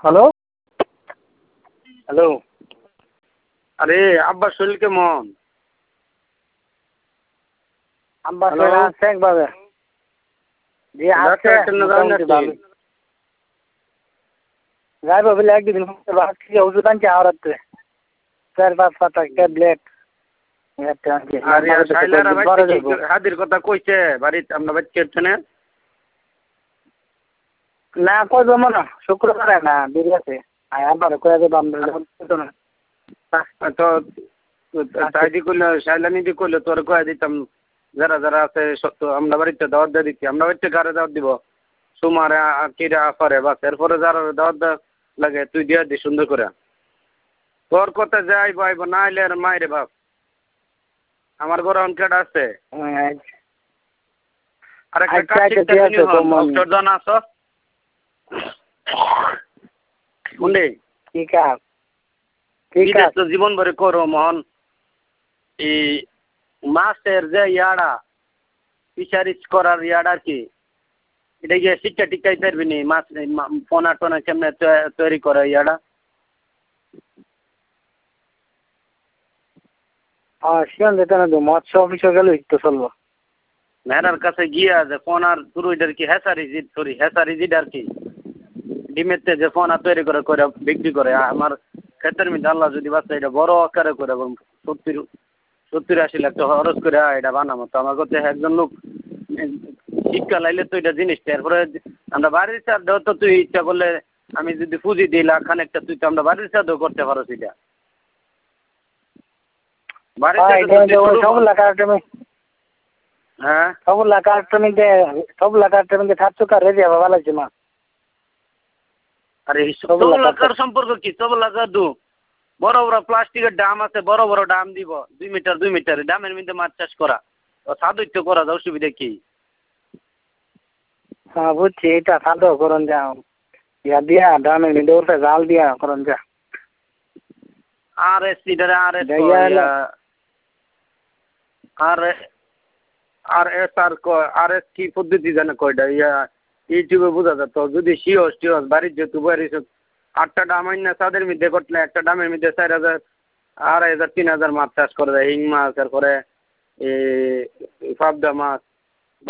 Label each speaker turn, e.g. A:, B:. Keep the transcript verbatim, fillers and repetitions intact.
A: Hello hello
B: আরে আব্বার শরীর কেমন?
A: আব্বার
B: হ্যালো
A: শরীর আছে একভাবে। জি আছে
B: ডাক্তার টেনে যান
A: মোটামুটি
B: নাকি?
A: ভালো। যাইব বলে একদিন ভাবছি ওষুধ আনছি আওরাতে চার পাঁচ পাতা ট্যাবলেট
B: আর ইয়া শাইলারা বাইতে কি হাদির কথা কইছে বাড়িতে আমরা বাইতে না?
A: না কই জমো না শুক্রবারে না দেরি আছে আবার কয়ে দেবো আমরা না
B: তো তাই দি কইলে শাইলানি দি কইলে তোর কয়ে দিতাম যারা যারা আছে সত্য আমরা বাড়িতে দাওয়াত দিয়ে দিচ্ছি আমরা বাড়িতে কারে দাওয়াত দিব সুমারে কিরা আফারে বাস এরপরে যারা দাওয়াত লাগে তুই দিয়া দি সুন্দর করে তোর কথা যাই ভাইব না আইলে আর মাইরে বাপ আমার ঘরে অনকেট আছে আর একটা ডক্টর জন আছো শুনে
A: ঠিক আছে ঠিক আছে
B: তো জীবন ভরে করো মহন এই মাছের যে ইয়াড়া ফিশারিজ করার ইয়াড়া কি এটা গিয়ে শিক্ষা টিকাই পারবি নি মাছ পোনা টোনা কেমনে তৈরি করে ইয়াড়া
A: হ্যাঁ শিয়ান যেতে না তো মৎস্য অফিসে গেলে তো চলবো
B: মেহরার কাছে গিয়া যে পোনার তুরুইটার কি হেসারি জিদ সরি হেসারি জিড আর কি ডিমেতে যে পোনা তৈরি করে করে বিক্রি করে আমার ক্ষেতের মধ্যে আল্লাহ যদি বাচ্চা এটা বড় আকারে করে এবং সত্তর সত্তর আশি লাখ টাকা খরচ করে এটা বানাবো তো আমার কাছে একজন লোক শিক্ষা লাইলে তো এটা জিনিসটা এরপরে আমরা বাড়ির সাথেও তো তুই ইচ্ছা করলে আমি যদি পুঁজি দিই লাখ খানেকটা তুই তো আমরা বাড়ির সাথেও করতে পারো সেটা হ্যাঁ
A: সব লাগার তুমি সব লাগার তুমি থাকছো কার রেডি হবে ভালো আছে মা
B: আরে সব লাগার সম্পর্ক কি সব লাগা দু বড় বড় প্লাস্টিকের ডাম আছে বড় বড় ডাম দিব দুই মিটার দুই মিটার ডামের মধ্যে মাছ চাষ করা সাদুত্য করা যায় অসুবিধা কি
A: হ্যাঁ বুঝছি এটা সাদু করুন যাও ইয়া দিয়া ডামের মধ্যে ওটা জাল দিয়া করুন যা
B: আর এস সিটারে R S R R S R R S কি পদ্ধতি জানে কয়টা ইয়া ইউটিউবে বোঝা যেত যদি শিওস টিওস বাড়ির যেহেতু বাড়ি আটটা ডাম আইন না তাদের মধ্যে করলে একটা ডামের মধ্যে চার হাজার আড়াই হাজার তিন হাজার মাছ চাষ করে দেয় হিং মাছ তারপরে এই পাবদা মাছ